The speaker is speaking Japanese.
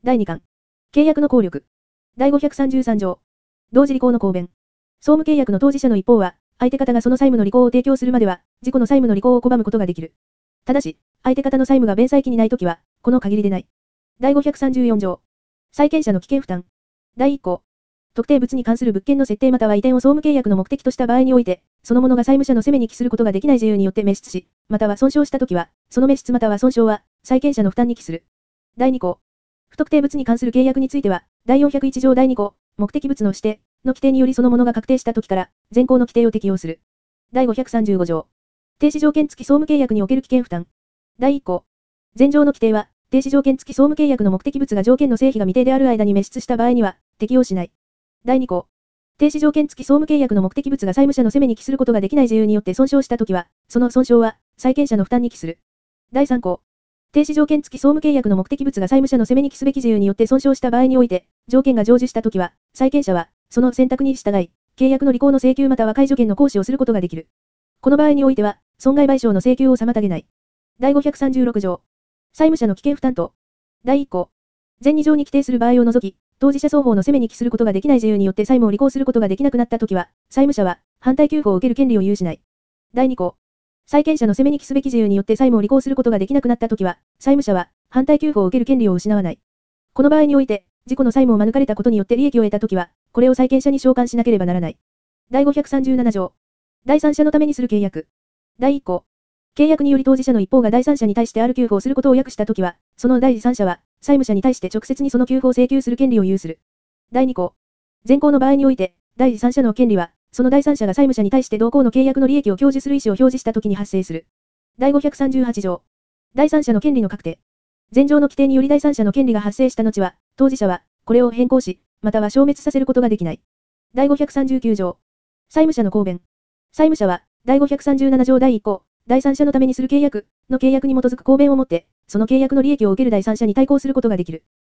第2巻。契約の効力。第533条。同時履行の公弁。総務契約の当事者の一方は、相手方がその債務の履行を提供するまでは、自己の債務の履行を拒むことができる。ただし、相手方の債務が弁済期にないときは、この限りでない。第534条。債権者の危険負担。第1項。特定物に関する物件の設定または移転を総務契約の目的とした場合において、そのものが債務者の責めに帰することができない事由によって滅失し、または損傷したときは、その滅失または損傷は、債権者の負担に帰する。第2項。不特定物に関する契約については、第401条第2項、目的物の指定の規定によりそのものが確定したときから、現行の規定を適用する。第535条。停止条件付き総務契約における危険負担。第1項。前条の規定は、停止条件付き総務契約の目的物が条件の成否が未定である間に滅失した場合には、適用しない。第2項。停止条件付き総務契約の目的物が債務者の責めに帰することができない事由によって損傷したときは、その損傷は、債権者の負担に帰する。第3項。停止条件付き総務契約の目的物が債務者の責めに帰すべき事由によって損傷した場合において、条件が成就したときは、債権者は、その選択に従い、契約の履行の請求または解除権の行使をすることができる。この場合においては、損害賠償の請求を妨げない。第536条。債務者の危険負担と。第1項。前2条に規定する場合を除き、当事者双方の責めに帰することができない事由によって債務を履行することができなくなったときは、債務者は、反対給付を受ける権利を有しない。第2項。債権者の責めに帰すべき事由によって債務を履行することができなくなったときは、債務者は、反対給付を受ける権利を失わない。この場合において、自己の債務を免れたことによって利益を得たときは、これを債権者に償還しなければならない。第537条。第三者のためにする契約。第1項。契約により当事者の一方が第三者に対してある給付をすることを約したときは、その第三者は、債務者に対して直接にその給付を請求する権利を有する。第2項。前項の場合において、第三者の権利は、その第三者が債務者に対して同項の契約の利益を享受する意思を表示したときに発生する。第538条。第三者の権利の確定。前条の規定により第三者の権利が発生した後は、当事者は、これを変更し、または消滅させることができない。第539条。債務者の公弁。債務者は、第537条第1項、第三者のためにする契約の契約に基づく公弁をもって、その契約の利益を受ける第三者に対抗することができる。